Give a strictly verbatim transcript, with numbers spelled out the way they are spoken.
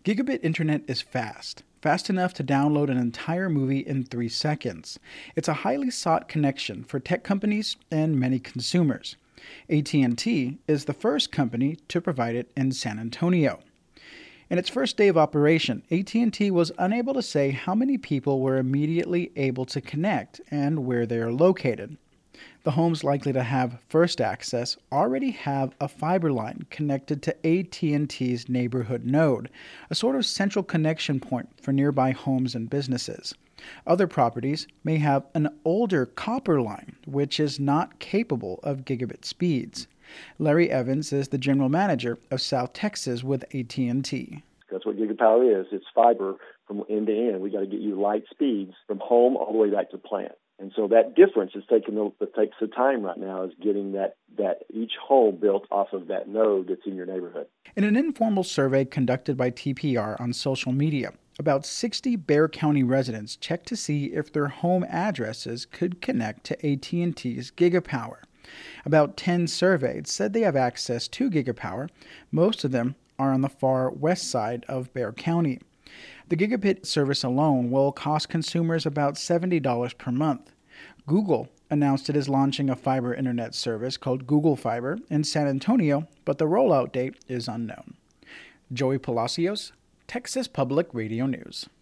Gigabit internet is fast, fast enough to download an entire movie in three seconds. It's a highly sought connection for tech companies and many consumers. A T and T is the first company to provide it in San Antonio. In its first day of operation, A T and T was unable to say how many people were immediately able to connect and where they are located. The homes likely to have first access already have a fiber line connected to A T and T's neighborhood node, a sort of central connection point for nearby homes and businesses. Other properties may have an older copper line, which is not capable of gigabit speeds. Larry Evans is the general manager of South Texas with A T and T. That's what Gigapower is. It's fiber from end to end. We got to get you light speeds from home all the way back to the plant. And so that difference is taking the, that takes the time right now is getting that, that each home built off of that node that's in your neighborhood. In an informal survey conducted by T P R on social media, about sixty Bexar County residents checked to see if their home addresses could connect to A T and T's Gigapower. About ten surveyed said they have access to Gigapower. Most of them are on the far west side of Bexar County. The gigabit service alone will cost consumers about seventy dollars per month. Google announced it is launching a fiber internet service called Google Fiber in San Antonio, but the rollout date is unknown. Joey Palacios, Texas Public Radio News.